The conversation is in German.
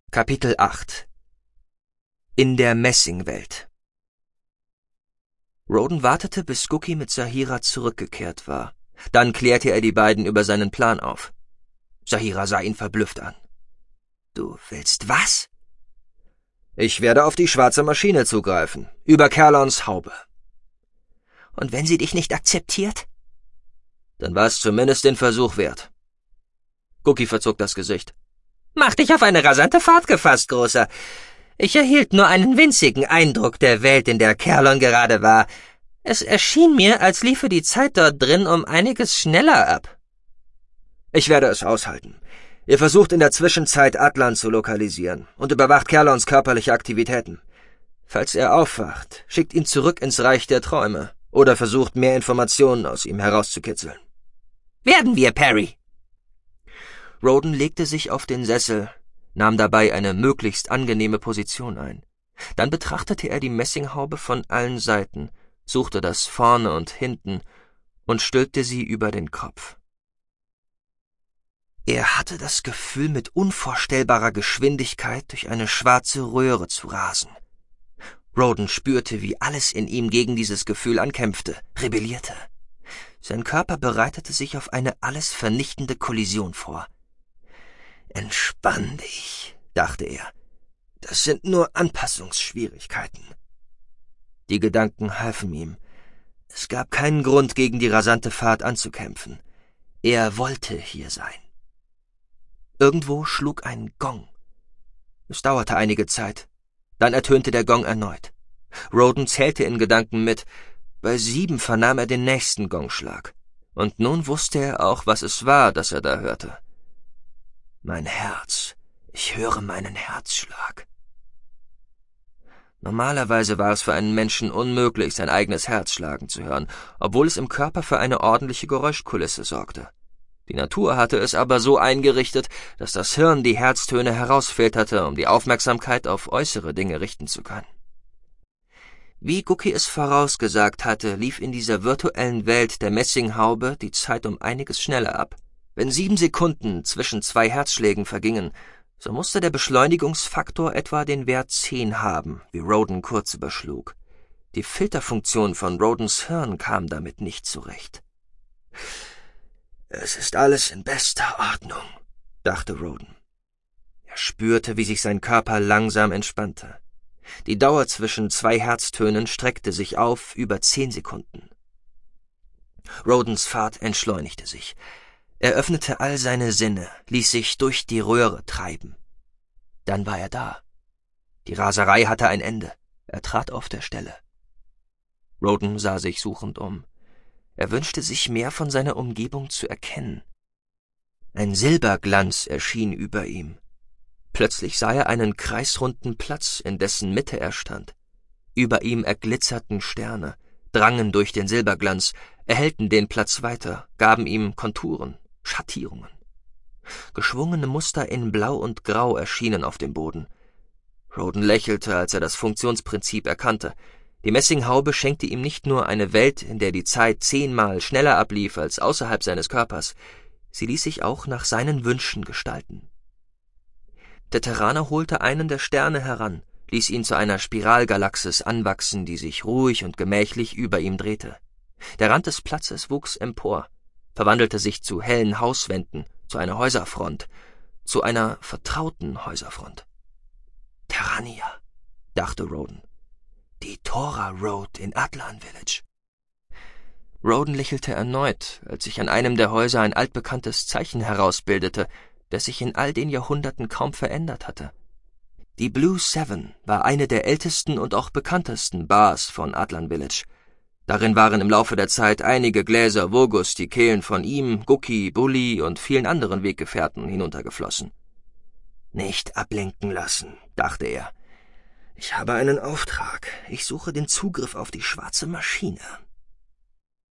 Kapitel 8 In der Messingwelt. Roden wartete, bis Gookie mit Sahira zurückgekehrt war. Dann klärte er die beiden über seinen Plan auf. Sahira sah ihn verblüfft an. »Du willst was?« »Ich werde auf die schwarze Maschine zugreifen, über Kerlons Haube.« »Und wenn sie dich nicht akzeptiert?« »Dann war es zumindest den Versuch wert.« Gookie verzog das Gesicht. »Mach dich auf eine rasante Fahrt gefasst, Großer. Ich erhielt nur einen winzigen Eindruck der Welt, in der Kerlon gerade war. Es erschien mir, als liefe die Zeit dort drin um einiges schneller ab.« »Ich werde es aushalten. Ihr versucht in der Zwischenzeit Atlan zu lokalisieren und überwacht Kerlons körperliche Aktivitäten. Falls er aufwacht, schickt ihn zurück ins Reich der Träume oder versucht, mehr Informationen aus ihm herauszukitzeln.« »Werden wir, Perry!« Roden legte sich auf den Sessel, nahm dabei eine möglichst angenehme Position ein. Dann betrachtete er die Messinghaube von allen Seiten, suchte das Vorne und Hinten und stülpte sie über den Kopf. Er hatte das Gefühl, mit unvorstellbarer Geschwindigkeit durch eine schwarze Röhre zu rasen. Roden spürte, wie alles in ihm gegen dieses Gefühl ankämpfte, rebellierte. Sein Körper bereitete sich auf eine alles vernichtende Kollision vor. »Entspann dich«, dachte er. »Das sind nur Anpassungsschwierigkeiten.« Die Gedanken halfen ihm. Es gab keinen Grund, gegen die rasante Fahrt anzukämpfen. Er wollte hier sein. Irgendwo schlug ein Gong. Es dauerte einige Zeit. Dann ertönte der Gong erneut. Roden zählte in Gedanken mit. Bei 7 vernahm er den nächsten Gongschlag. Und nun wusste er auch, was es war, das er da hörte. Mein Herz. Ich höre meinen Herzschlag. Normalerweise war es für einen Menschen unmöglich, sein eigenes Herz schlagen zu hören, obwohl es im Körper für eine ordentliche Geräuschkulisse sorgte. Die Natur hatte es aber so eingerichtet, dass das Hirn die Herztöne herausfilterte, um die Aufmerksamkeit auf äußere Dinge richten zu können. Wie Gookie es vorausgesagt hatte, lief in dieser virtuellen Welt der Messinghaube die Zeit um einiges schneller ab. Wenn 7 Sekunden zwischen 2 Herzschlägen vergingen, so musste der Beschleunigungsfaktor etwa den Wert 10 haben, wie Roden kurz überschlug. Die Filterfunktion von Rodens Hirn kam damit nicht zurecht. »Es ist alles in bester Ordnung«, dachte Roden. Er spürte, wie sich sein Körper langsam entspannte. Die Dauer zwischen 2 Herztönen streckte sich auf über 10 Sekunden. Rodens Fahrt entschleunigte sich. Er öffnete all seine Sinne, ließ sich durch die Röhre treiben. Dann war er da. Die Raserei hatte ein Ende. Er trat auf der Stelle. Roden sah sich suchend um. Er wünschte sich, mehr von seiner Umgebung zu erkennen. Ein Silberglanz erschien über ihm. Plötzlich sah er einen kreisrunden Platz, in dessen Mitte er stand. Über ihm erglitzerten Sterne, drangen durch den Silberglanz, erhellten den Platz weiter, gaben ihm Konturen, Schattierungen. Geschwungene Muster in Blau und Grau erschienen auf dem Boden. Roden lächelte, als er das Funktionsprinzip erkannte. Die Messinghaube schenkte ihm nicht nur eine Welt, in der die Zeit 10-mal schneller ablief als außerhalb seines Körpers, sie ließ sich auch nach seinen Wünschen gestalten. Der Terraner holte einen der Sterne heran, ließ ihn zu einer Spiralgalaxis anwachsen, die sich ruhig und gemächlich über ihm drehte. Der Rand des Platzes wuchs empor, verwandelte sich zu hellen Hauswänden, zu einer Häuserfront, zu einer vertrauten Häuserfront. Terrania, dachte Roden. Die Tora Road in Atlan Village. Roden lächelte erneut, als sich an einem der Häuser ein altbekanntes Zeichen herausbildete, das sich in all den Jahrhunderten kaum verändert hatte. Die Blue Seven war eine der ältesten und auch bekanntesten Bars von Atlan Village. Darin waren im Laufe der Zeit einige Gläser Vogus die Kehlen von ihm, Gookie, Bully und vielen anderen Weggefährten hinuntergeflossen. Nicht ablenken lassen, dachte er. Ich habe einen Auftrag. Ich suche den Zugriff auf die schwarze Maschine.